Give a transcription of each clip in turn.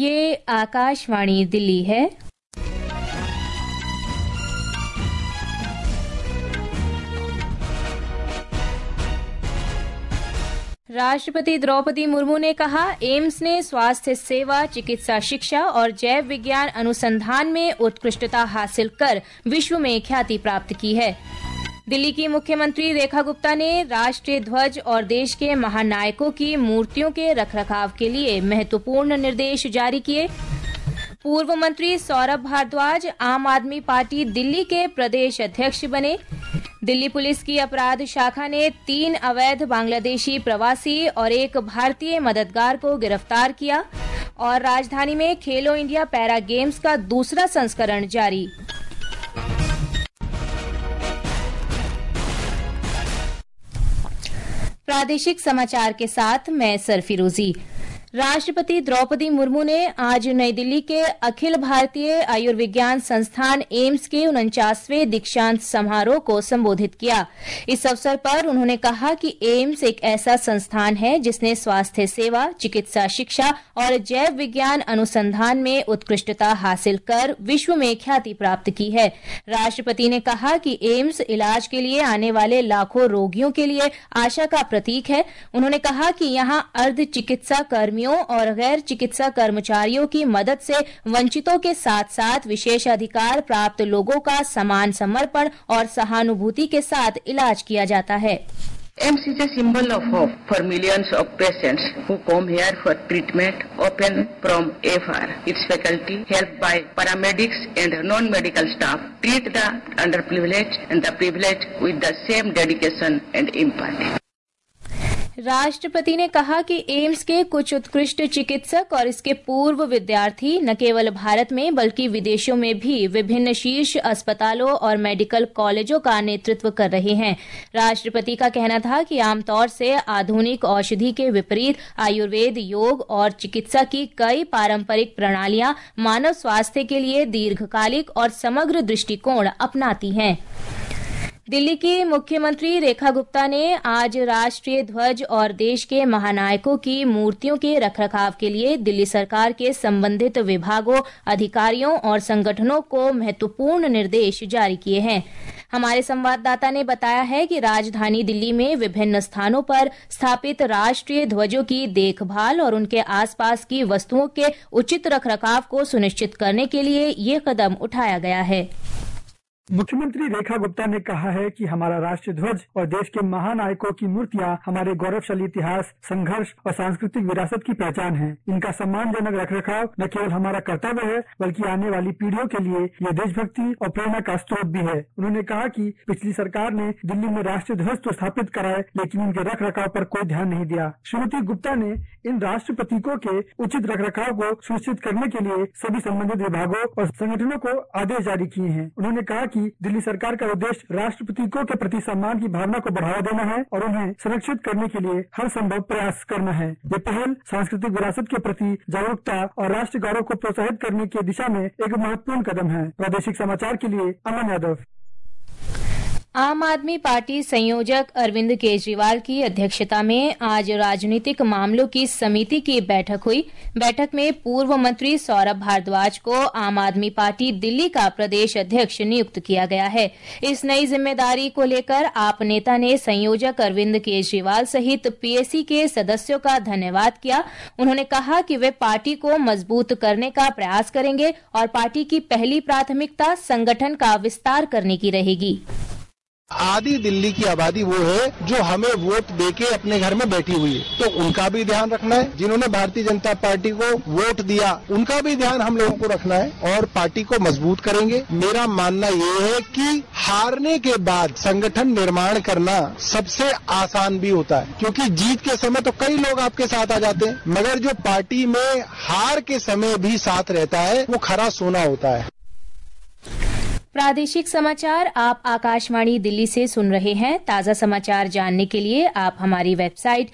ये आकाशवाणी दिल्ली है। राष्ट्रपति द्रौपदी मुर्मू ने कहा, एम्स ने स्वास्थ्य सेवा, चिकित्सा शिक्षा और जैव विज्ञान अनुसंधान में उत्कृष्टता हासिल कर विश्व में ख्याति प्राप्त की है। दिल्ली की मुख्यमंत्री रेखा गुप्ता ने राष्ट्रीय ध्वज और देश के महानायकों की मूर्तियों के रखरखाव के लिए महत्वपूर्ण निर्देश जारी किए। पूर्व मंत्री सौरभ भारद्वाज आम आदमी पार्टी दिल्ली के प्रदेश अध्यक्ष बने। दिल्ली पुलिस की अपराध शाखा ने 3 अवैध बांग्लादेशी प्रवासी और 1 भारतीय मददगार को गिरफ्तार किया। और राजधानी में खेलो इंडिया पैरा गेम्स का दूसरा संस्करण जारी। प्रादेशिक समाचार के साथ मैं सरफिरोजी। राष्ट्रपति द्रौपदी मुर्मू ने आज नई दिल्ली के अखिल भारतीय आयुर्विज्ञान संस्थान एम्स के 49वें दीक्षांत समारोह को संबोधित किया। इस अवसर पर उन्होंने कहा कि एम्स एक ऐसा संस्थान है जिसने स्वास्थ्य सेवा, चिकित्सा शिक्षा और जैव विज्ञान अनुसंधान में उत्कृष्टता हासिल कर विश्व में ख्याति प्राप्त की है। राष्ट्रपति ने कहा कि एम्स इलाज के लिए आने वाले लाखों रोगियों के लिए आशा का प्रतीक है। उन्होंने कहा कि यहां अर्ध चिकित्सा कर्मी और गैर चिकित्सा कर्मचारियों की मदद से वंचितों के साथ साथ विशेष अधिकार प्राप्त लोगों का समान समर्पण और सहानुभूति के साथ इलाज किया जाता है। AIIMS is a symbol of hope for millions of patients who come here for treatment, often from AFR. Its faculty, helped by paramedics and non-medical staff, treat the underprivileged and the privileged with the same dedication and empathy. राष्ट्रपति ने कहा कि AIIMS के कुछ उत्कृष्ट चिकित्सक और इसके पूर्व विद्यार्थी न केवल भारत में बल्कि विदेशों में भी विभिन्न शीर्ष अस्पतालों और मेडिकल कॉलेजों का नेतृत्व कर रहे हैं। राष्ट्रपति का कहना था कि आमतौर से आधुनिक औषधि के विपरीत आयुर्वेद, योग और चिकित्सा की कई पारंपरिक प्रणालियां मानव स्वास्थ्य के लिए दीर्घकालिक और समग्र दृष्टिकोण अपनाती हैं। दिल्ली की मुख्यमंत्री रेखा गुप्ता ने आज राष्ट्रीय ध्वज और देश के महानायकों की मूर्तियों के रखरखाव के लिए दिल्ली सरकार के संबंधित विभागों, अधिकारियों और संगठनों को महत्वपूर्ण निर्देश जारी किए हैं। हमारे संवाददाता ने बताया है कि राजधानी दिल्ली में विभिन्न स्थानों पर स्थापित राष्ट्रीय ध्वजों की देखभाल और उनके आसपास की वस्तुओं के उचित रखरखाव को सुनिश्चित करने के लिए ये कदम उठाया गया है। मुख्यमंत्री रेखा गुप्ता ने कहा है कि हमारा राष्ट्रीय ध्वज और देश के महानायकों की मूर्तियां हमारे गौरवशाली इतिहास, संघर्ष और सांस्कृतिक विरासत की पहचान है। इनका सम्मानजनक रखरखाव न केवल हमारा कर्तव्य है बल्कि आने वाली पीढ़ियों के लिए यह देशभक्ति और प्रेरणा का स्रोत भी है। उन्होंने कहा कि पिछली सरकार ने दिल्ली में राष्ट्रीय ध्वज तो स्थापित कराए लेकिन इनके रखरखाव पर कोई ध्यान नहीं दिया। श्रीमती गुप्ता ने इन राष्ट्र प्रतीकों के उचित रखरखाव को सुनिश्चित करने के लिए सभी संबंधित विभागों और संगठनों को आदेश जारी किए हैं। उन्होंने कहा कि दिल्ली सरकार का उद्देश्य राष्ट्र प्रतीकों के प्रति सम्मान की भावना को बढ़ावा देना है और उन्हें संरक्षित करने के लिए हर संभव प्रयास करना है। ये पहल सांस्कृतिक विरासत के प्रति जागरूकता और राष्ट्र गौरव को प्रोत्साहित करने की दिशा में एक महत्वपूर्ण कदम है। प्रादेशिक समाचार के लिए अमन यादव। आम आदमी पार्टी संयोजक अरविंद केजरीवाल की अध्यक्षता में आज राजनीतिक मामलों की समिति की बैठक हुई। बैठक में पूर्व मंत्री सौरभ भारद्वाज को आम आदमी पार्टी दिल्ली का प्रदेश अध्यक्ष नियुक्त किया गया है। इस नई जिम्मेदारी को लेकर आप नेता ने संयोजक अरविंद केजरीवाल सहित पीएसी के सदस्यों का धन्यवाद किया। उन्होंने कहा कि वे पार्टी को मजबूत करने का प्रयास करेंगे और पार्टी की पहली प्राथमिकता संगठन का विस्तार करने की रहेगी। आधी दिल्ली की आबादी वो है जो हमें वोट देके अपने घर में बैठी हुई है, तो उनका भी ध्यान रखना है। जिन्होंने भारतीय जनता पार्टी को वोट दिया उनका भी ध्यान हम लोगों को रखना है और पार्टी को मजबूत करेंगे। मेरा मानना ये है कि हारने के बाद संगठन निर्माण करना सबसे आसान भी होता है, क्योंकि जीत के समय तो कई लोग आपके साथ आ जाते हैं, मगर जो पार्टी में हार के समय भी साथ रहता है वो खरा सोना होता है। प्रादेशिक समाचार आप आकाशवाणी दिल्ली से सुन रहे हैं। ताजा समाचार जानने के लिए आप हमारी वेबसाइट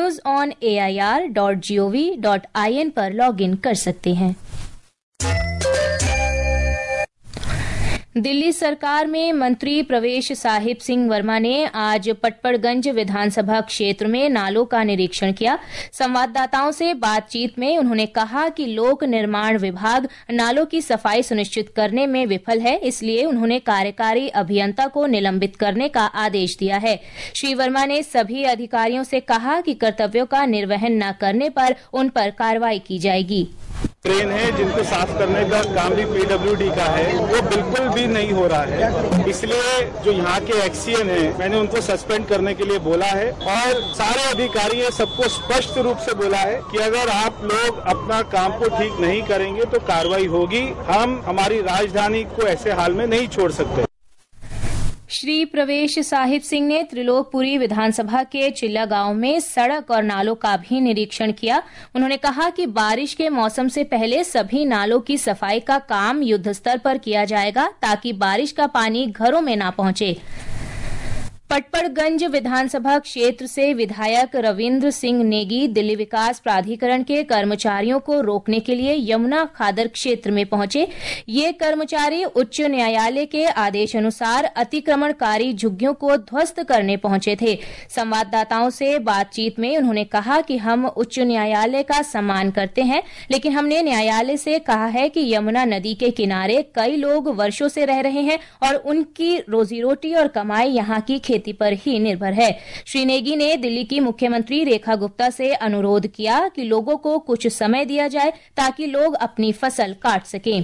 news.air.gov.in पर लॉगिन कर सकते हैं। दिल्ली सरकार में मंत्री प्रवेश साहिब सिंह वर्मा ने आज पटपड़गंज विधानसभा क्षेत्र में नालों का निरीक्षण किया। संवाददाताओं से बातचीत में उन्होंने कहा कि लोक निर्माण विभाग नालों की सफाई सुनिश्चित करने में विफल है, इसलिए उन्होंने कार्यकारी अभियंता को निलंबित करने का आदेश दिया है। श्री वर्मा ने सभी अधिकारियों से कहा कि कर्तव्यों का निर्वहन न करने पर उन पर कार्रवाई की जाएगी। ट्रेन है जिनको साफ करने का काम भी पीडब्ल्यूडी का है, वो बिल्कुल भी नहीं हो रहा है। इसलिए जो यहाँ के एक्सीएन है, मैंने उनको सस्पेंड करने के लिए बोला है और सारे अधिकारी सबको स्पष्ट रूप से बोला है कि अगर आप लोग अपना काम को ठीक नहीं करेंगे तो कार्रवाई होगी। हम हमारी राजधानी को ऐसे हाल में नहीं छोड़ सकते। श्री प्रवेश साहिब सिंह ने त्रिलोकपुरी विधानसभा के चिल्ला गांव में सड़क और नालों का भी निरीक्षण किया। उन्होंने कहा कि बारिश के मौसम से पहले सभी नालों की सफाई का काम युद्ध स्तर पर किया जाएगा ताकि बारिश का पानी घरों में न पहुंचे। पटपड़गंज विधानसभा क्षेत्र से विधायक रविंद्र सिंह नेगी दिल्ली विकास प्राधिकरण के कर्मचारियों को रोकने के लिए यमुना खादर क्षेत्र में पहुंचे। ये कर्मचारी उच्च न्यायालय के आदेशानुसार अतिक्रमणकारी झुग्गियों को ध्वस्त करने पहुंचे थे। संवाददाताओं से बातचीत में उन्होंने कहा कि हम उच्च न्यायालय का सम्मान करते हैं, लेकिन हमने न्यायालय से कहा है कि यमुना नदी के किनारे कई लोग वर्षों से रह रहे हैं और उनकी रोजी रोटी और कमाई यहाँ की खेती पर ही निर्भर है। श्री नेगी ने दिल्ली की मुख्यमंत्री रेखा गुप्ता से अनुरोध किया कि लोगों को कुछ समय दिया जाए ताकि लोग अपनी फसल काट सकें।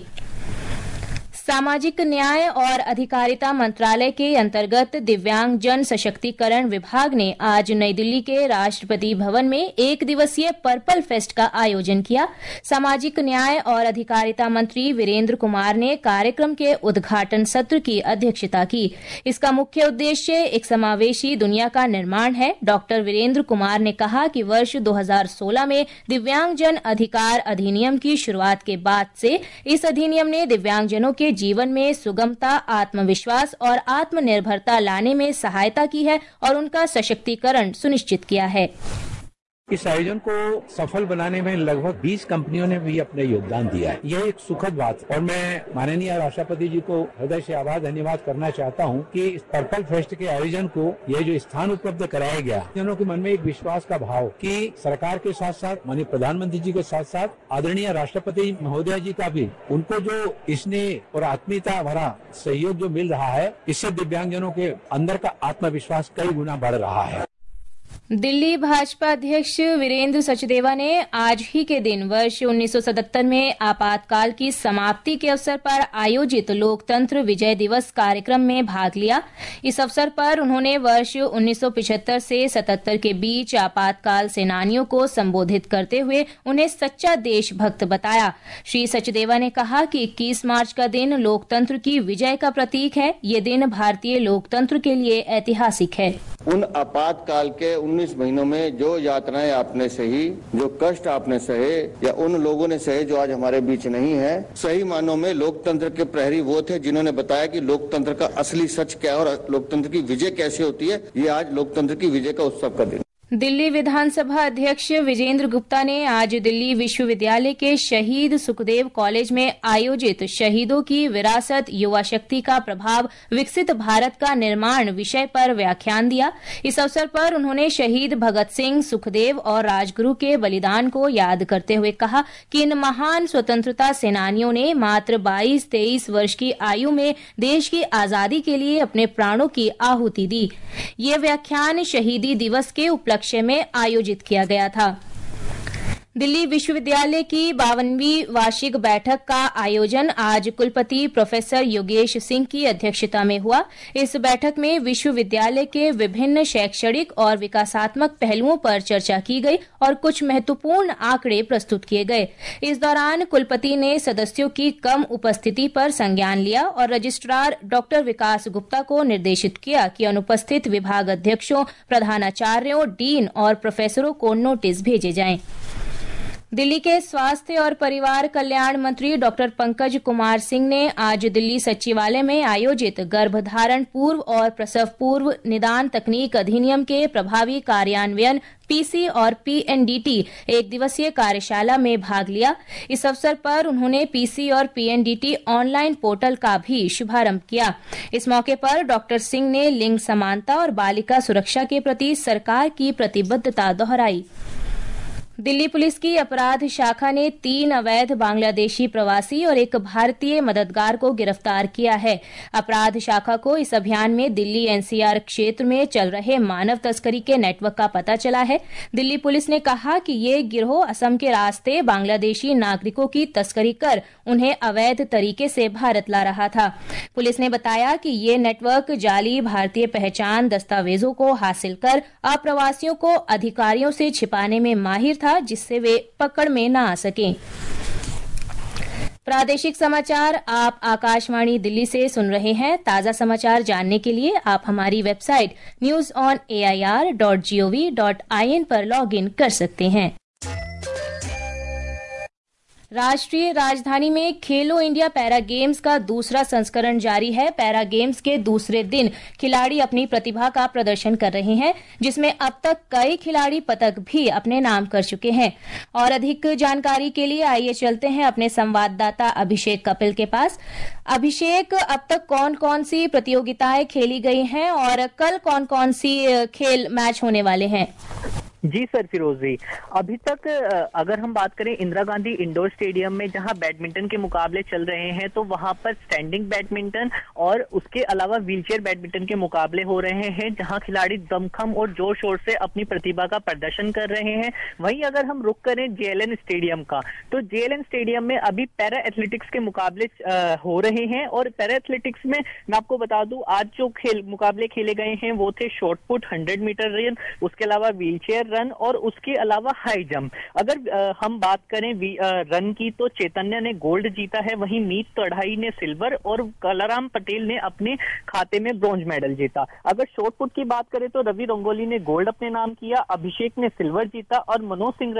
सामाजिक न्याय और अधिकारिता मंत्रालय के अंतर्गत दिव्यांग जन सशक्तिकरण विभाग ने आज नई दिल्ली के राष्ट्रपति भवन में एक दिवसीय पर्पल फेस्ट का आयोजन किया। सामाजिक न्याय और अधिकारिता मंत्री वीरेंद्र कुमार ने कार्यक्रम के उद्घाटन सत्र की अध्यक्षता की। इसका मुख्य उद्देश्य एक समावेशी दुनिया का निर्माण है। डॉक्टर वीरेंद्र कुमार ने कहा कि वर्ष 2016 में दिव्यांगजन अधिकार अधिनियम की शुरुआत के बाद से इस अधिनियम ने दिव्यांगजनों के जीवन में सुगमता, आत्मविश्वास और आत्मनिर्भरता लाने में सहायता की है और उनका सशक्तिकरण सुनिश्चित किया है। इस आयोजन को सफल बनाने में लगभग 20 कंपनियों ने भी अपने योगदान दिया है। यह एक सुखद बात है और मैं माननीय राष्ट्रपति जी को हृदय से आभार धन्यवाद करना चाहता हूं कि इस पर्पल फेस्ट के आयोजन को यह जो स्थान उपलब्ध कराया गया, जनों के मन में एक विश्वास का भाव कि सरकार के साथ साथ माननीय प्रधानमंत्री जी के साथ साथ आदरणीय राष्ट्रपति महोदय जी का भी उनको जो स्नेह और आत्मीयता भरा सहयोग जो मिल रहा है, इससे दिव्यांगजनों के अंदर का आत्मविश्वास कई गुना बढ़ रहा है। दिल्ली भाजपा अध्यक्ष वीरेंद्र सचदेवा ने आज ही के दिन वर्ष 1977 में आपातकाल की समाप्ति के अवसर पर आयोजित लोकतंत्र विजय दिवस कार्यक्रम में भाग लिया। इस अवसर पर उन्होंने वर्ष 1975 से 77 के बीच आपातकाल सेनानियों को संबोधित करते हुए उन्हें सच्चा देशभक्त बताया। श्री सचदेवा ने कहा कि 21 मार्च का दिन लोकतंत्र की विजय का प्रतीक है। ये दिन भारतीय लोकतंत्र के लिए ऐतिहासिक है। उन आपातकाल के 19 महीनों में जो यातनाएं आपने सही, जो कष्ट आपने सहे या उन लोगों ने सहे जो आज हमारे बीच नहीं है, सही मानों में लोकतंत्र के प्रहरी वो थे जिन्होंने बताया कि लोकतंत्र का असली सच क्या है और लोकतंत्र की विजय कैसे होती है। ये आज लोकतंत्र की विजय का उत्सव का दिन। दिल्ली विधानसभा अध्यक्ष विजेंद्र गुप्ता ने आज दिल्ली विश्वविद्यालय के शहीद सुखदेव कॉलेज में आयोजित शहीदों की विरासत, युवा शक्ति का प्रभाव, विकसित भारत का निर्माण विषय पर व्याख्यान दिया। इस अवसर पर उन्होंने शहीद भगत सिंह, सुखदेव और राजगुरु के बलिदान को याद करते हुए कहा कि इन महान स्वतंत्रता सेनानियों ने मात्र 22-23 वर्ष की आयु में देश की आजादी के लिए अपने प्राणों की आहुति दी। ये व्याख्यान शहीदी दिवस के उपलक्ष्य में आयोजित किया गया था। दिल्ली विश्वविद्यालय की 52वीं वार्षिक बैठक का आयोजन आज कुलपति प्रोफेसर योगेश सिंह की अध्यक्षता में हुआ। इस बैठक में विश्वविद्यालय के विभिन्न शैक्षणिक और विकासात्मक पहलुओं पर चर्चा की गई और कुछ महत्वपूर्ण आंकड़े प्रस्तुत किए गए। इस दौरान कुलपति ने सदस्यों की कम उपस्थिति पर संज्ञान लिया और रजिस्ट्रार डॉक्टर विकास गुप्ता को निर्देशित किया कि अनुपस्थित विभाग अध्यक्षों, प्रधानाचार्यों, डीन और प्रोफेसरों को नोटिस भेजे जाएं। दिल्ली के स्वास्थ्य और परिवार कल्याण मंत्री डॉक्टर पंकज कुमार सिंह ने आज दिल्ली सचिवालय में आयोजित गर्भधारण पूर्व और प्रसव पूर्व निदान तकनीक अधिनियम के प्रभावी कार्यान्वयन पीसी और पीएनडीटी एक दिवसीय कार्यशाला में भाग लिया। इस अवसर पर उन्होंने पीसी और पीएनडीटी ऑनलाइन पोर्टल का भी शुभारंभ किया। इस मौके पर डॉक्टर सिंह ने लिंग समानता और बालिका सुरक्षा के प्रति सरकार की प्रतिबद्धता दोहराई। दिल्ली पुलिस की अपराध शाखा ने 3 अवैध बांग्लादेशी प्रवासी और एक भारतीय मददगार को गिरफ्तार किया है। अपराध शाखा को इस अभियान में दिल्ली एनसीआर क्षेत्र में चल रहे मानव तस्करी के नेटवर्क का पता चला है। दिल्ली पुलिस ने कहा कि ये गिरोह असम के रास्ते बांग्लादेशी नागरिकों की तस्करी कर उन्हें अवैध तरीके से भारत ला रहा था। पुलिस ने बताया कि ये नेटवर्क जाली भारतीय पहचान दस्तावेजों को हासिल कर अप्रवासियों को अधिकारियों से छिपाने में माहिर था, जिससे वे पकड़ में न आ सकें। प्रादेशिक समाचार आप आकाशवाणी दिल्ली से सुन रहे हैं। ताजा समाचार जानने के लिए आप हमारी वेबसाइट news.air.gov.in पर लॉगिन कर सकते हैं। राष्ट्रीय राजधानी में खेलो इंडिया पैरा गेम्स का दूसरा संस्करण जारी है। पैरा गेम्स के दूसरे दिन खिलाड़ी अपनी प्रतिभा का प्रदर्शन कर रहे हैं, जिसमें अब तक कई खिलाड़ी पदक भी अपने नाम कर चुके हैं। और अधिक जानकारी के लिए आइए चलते हैं अपने संवाददाता अभिषेक कपिल के पास। अभिषेक, अब तक कौन कौन सी प्रतियोगिताएं खेली गई हैं और कल कौन कौन सी खेल मैच होने वाले हैं? जी सर फिरोजी, अभी तक अगर हम बात करें इंदिरा गांधी इंडोर स्टेडियम में जहां बैडमिंटन के मुकाबले चल रहे हैं, तो वहां पर स्टैंडिंग बैडमिंटन और उसके अलावा व्हीलचेयर बैडमिंटन के मुकाबले हो रहे हैं, जहां खिलाड़ी दमखम और जोर शोर से अपनी प्रतिभा का प्रदर्शन कर रहे हैं। वहीं अगर हम रुख करें जेएलएन स्टेडियम का, तो जेएलएन स्टेडियम में अभी पैरा एथलेटिक्स के मुकाबले हो रहे हैं। और पैरा एथलेटिक्स में मैं आपको बता दूं, आज जो मुकाबले खेले गए हैं वो थे शॉर्टपुट, 100 मीटर रन, उसके अलावा व्हीलचेयर रन और उसके अलावा हाई जंप। अगर हम बात करें रन की, तो चैतन्य ने गोल्ड जीता है, वहीं मीत तढ़ाई ने सिल्वर और कलाराम पटेल ने अपने खाते में ब्रॉन्ज मेडल जीता। अगर शॉर्टपुट की बात करें तो रवि रंगोली ने गोल्ड अपने नाम किया, अभिषेक ने सिल्वर जीता और मनोज सिंह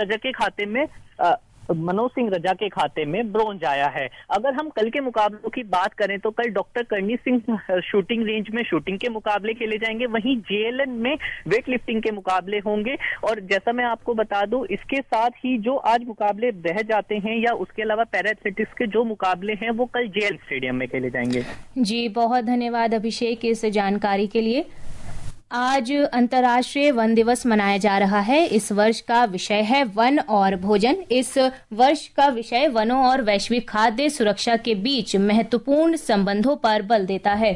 रजा के खाते में ब्रॉन्ज आया है। अगर हम कल के मुकाबलों की बात करें तो कल doctor Karni Singh shooting range में शूटिंग के मुकाबले खेले जाएंगे, वहीं जेएलएन में वेट लिफ्टिंग के मुकाबले होंगे। और जैसा मैं आपको बता दूं, इसके साथ ही जो आज मुकाबले रह जाते हैं या उसके अलावा पैरा एथलेटिक्स के जो मुकाबले हैं वो कल जेएल स्टेडियम में खेले जाएंगे। जी बहुत धन्यवाद अभिषेक इस जानकारी के लिए। आज अंतर्राष्ट्रीय वन दिवस मनाया जा रहा है। इस वर्ष का विषय है वन और भोजन। इस वर्ष का विषय वनों और वैश्विक खाद्य सुरक्षा के बीच महत्वपूर्ण संबंधों पर बल देता है।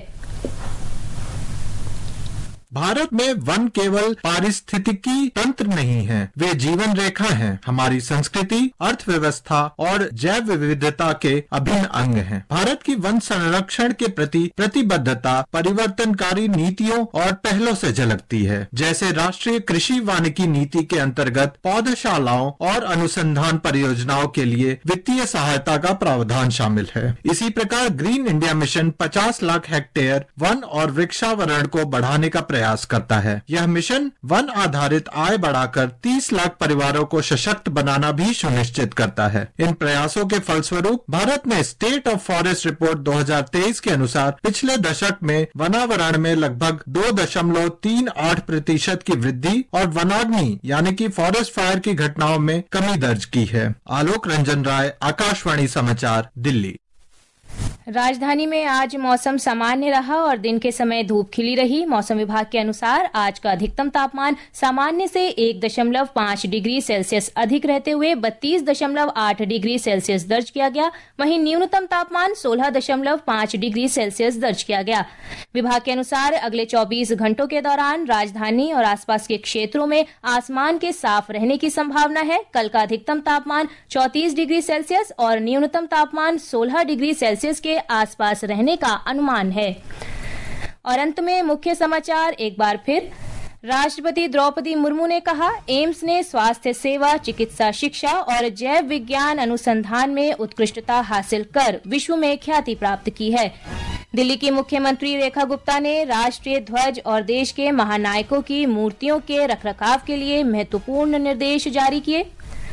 भारत में वन केवल पारिस्थितिकी तंत्र नहीं है, वे जीवन रेखा हैं, हमारी संस्कृति, अर्थव्यवस्था और जैव विविधता के अभिन्न अंग हैं। भारत की वन संरक्षण के प्रति प्रतिबद्धता परिवर्तनकारी नीतियों और पहलों से झलकती है, जैसे राष्ट्रीय कृषि वानिकी नीति के अंतर्गत पौधशालाओं और अनुसंधान परियोजनाओं के लिए वित्तीय सहायता का प्रावधान शामिल है। इसी प्रकार green India mission 50 lakh hectare वन और वृक्षावरण को बढ़ाने का प्रयास करता है। यह मिशन वन आधारित आय बढ़ाकर 30 लाख परिवारों को सशक्त बनाना भी सुनिश्चित करता है। इन प्रयासों के फलस्वरूप भारत में स्टेट ऑफ फॉरेस्ट रिपोर्ट 2023 के अनुसार पिछले दशक में वनावरण में लगभग 2.38% की वृद्धि और वनाग्नि यानी कि फॉरेस्ट फायर की घटनाओं में कमी दर्ज की है। आलोक रंजन राय, आकाशवाणी समाचार, दिल्ली। राजधानी में आज मौसम सामान्य रहा और दिन के समय धूप खिली रही। मौसम विभाग के अनुसार आज का अधिकतम तापमान सामान्य से 1.5 डिग्री सेल्सियस अधिक रहते हुए 32.8 डिग्री सेल्सियस दर्ज किया गया। वहीं न्यूनतम तापमान 16.5 डिग्री सेल्सियस दर्ज किया गया। विभाग के अनुसार अगले 24 घंटों के दौरान राजधानी और आसपास के क्षेत्रों में आसमान के साफ रहने की संभावना है। कल का अधिकतम तापमान 34 डिग्री सेल्सियस और न्यूनतम तापमान 16 डिग्री सेल्सियस के आसपास रहने का अनुमान है। और अंत में मुख्य समाचार एक बार फिर। राष्ट्रपति द्रौपदी मुर्मू ने कहा, एम्स ने स्वास्थ्य सेवा, चिकित्सा शिक्षा और जैव विज्ञान अनुसंधान में उत्कृष्टता हासिल कर विश्व में ख्याति प्राप्त की है। दिल्ली की मुख्यमंत्री रेखा गुप्ता ने राष्ट्रीय ध्वज और देश के महानायकों की मूर्तियों के रखरखाव के लिए महत्वपूर्ण निर्देश जारी किए।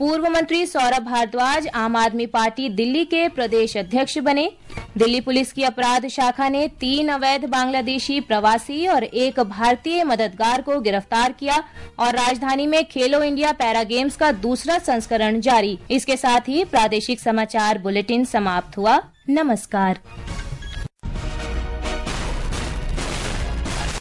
पूर्व मंत्री सौरभ भारद्वाज आम आदमी पार्टी दिल्ली के प्रदेश अध्यक्ष बने। दिल्ली पुलिस की अपराध शाखा ने 3 अवैध बांग्लादेशी प्रवासी और 1 भारतीय मददगार को गिरफ्तार किया और राजधानी में खेलो इंडिया पैरा गेम्स का दूसरा संस्करण जारी। इसके साथ ही प्रादेशिक समाचार बुलेटिन समाप्त हुआ। नमस्कार।